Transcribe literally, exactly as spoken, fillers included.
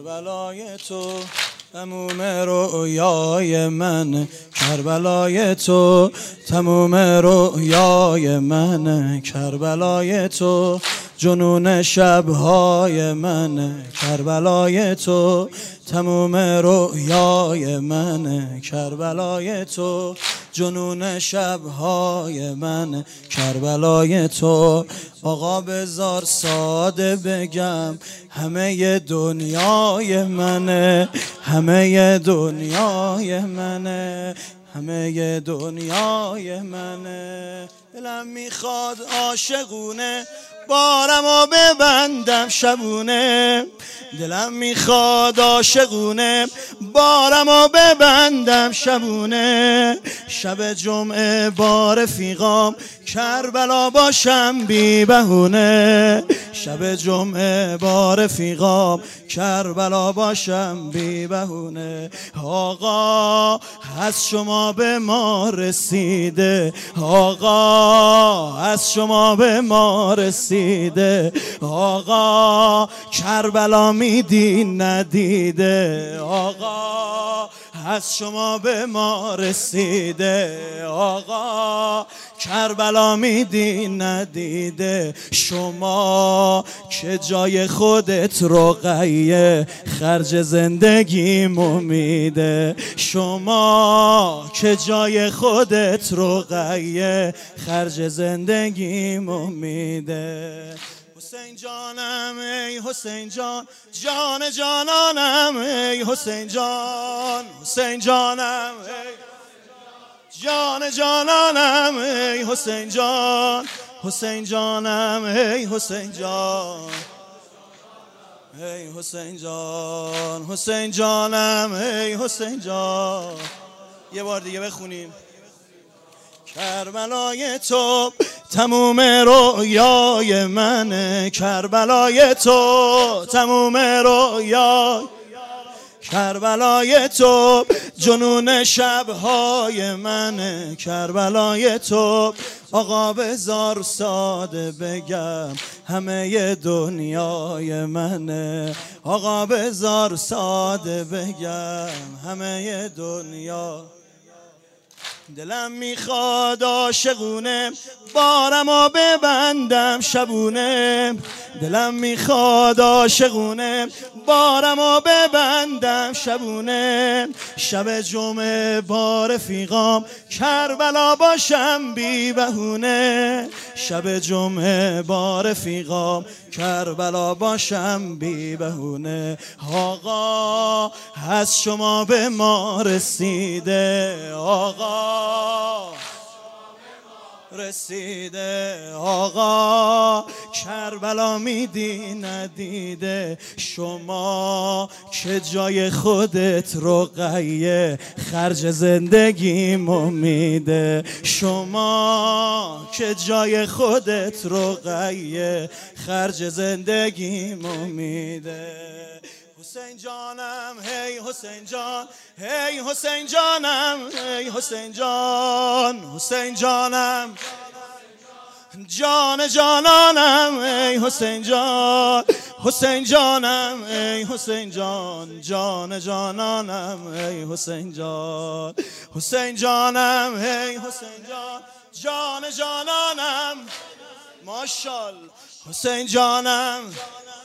کربلای تو تموم رویای من، کربلای تو تموم رویای من، کربلای تو جنون شبهای من، کربلای تو تموم رویای من، کربلای تو جنون شبهای من، کربلای تو. آقا بذار ساده بگم همه دنیای منه، همه دنیای منه، همه دنیای منه. دلم میخواد عاشقونه بارمو ببندم شبونه، دلم میخواد عاشقونه بارمو ببندم شبونه. شب جمعه با رفیقام کربلا باشم بی بهونه، شب جمعه با رفیقام کربلا باشم بی بهونه. آقا از شما به ما رسیده، آقا از شما به ما رسیده، آقا کربلا میدی ندیده، آقا از شما به ما رسیده، آقا کربلا میدی ندیده. شما که جای خودت رقیه خرج زندگیمو میده، شما که جای خودت رقیه خرج زندگیمو میده. حسین جانم ای حسین جان، جان جانانم ای حسین جان، حسین جانم ای جان جانانم ای حسین جان، حسین جانم ای حسین جان، ای حسین جان، حسین جانم ای حسین جان. یه بار دیگه بخونیم. کربلای تو تموم رویای منه، کربلای تو تموم رویای، کربلای تو جنون شبهای منه، کربلای تو. آقا بذار ساده بگم همه دنیای منه، آقا بذار ساده بگم همه دنیا. دلم میخواد عاشقونه بارمو ببندم شبونه، دلم میخواد عاشقونه بارمو ببندم شبونه. شب جمعه با رفیقام کربلا باشم بی بهونه، شب جمعه با رفیقام کربلا باشم بی بهونه. آقا از شما به ما رسیده، آقا رسیده، آقا کربلا میدی ندیده. شما که جای خودت رقیه خرج زندگیمو میده، شما که جای خودت رقیه خرج زندگیمو میده. حسین جانم هی حسین جان، هی حسین جانم هی حسین جان، حسین جانم جان جانانم ای حسین جان، حسین جانم ای حسین جان، جان جانانم ای حسین جان، حسین جانم ای حسین جان، جان جانانم. ماشاءالله حسین جانم